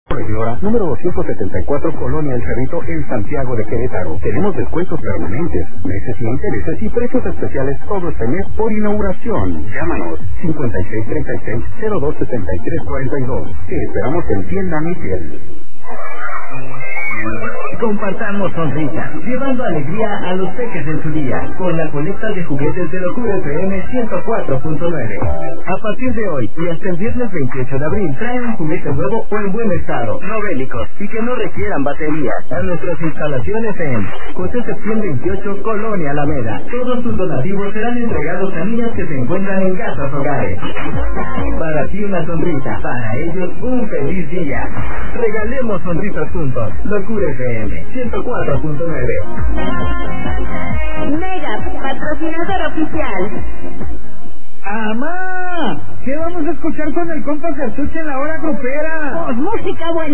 Corredora, número 274, Colonia El Cerrito, en Santiago de Querétaro. Tenemos descuentos permanentes, meses sin intereses y precios especiales todo este mes por inauguración. Llámanos 5636-027342. Te esperamos en Tienda Michel. Compartamos sonrisas, llevando alegría a los peques en su día, con la colecta de juguetes de Locura FM 104.9. A partir de hoy y hasta el viernes 28 de abril, traen un juguete nuevo o en buen estado, no bélicos y que no requieran baterías, a nuestras instalaciones en José Septién 28, Colonia Alameda. Todos sus donativos serán entregados a niñas que se encuentran en casas hogares. Para ti una sonrisa, para ellos un feliz día. Regalemos sonrisas juntos. Locura FM 104.9. Mega, patrocinador oficial. ¡Amá! ¿Qué vamos a escuchar con el compa Cartucho en la hora grupera? Pues música buena.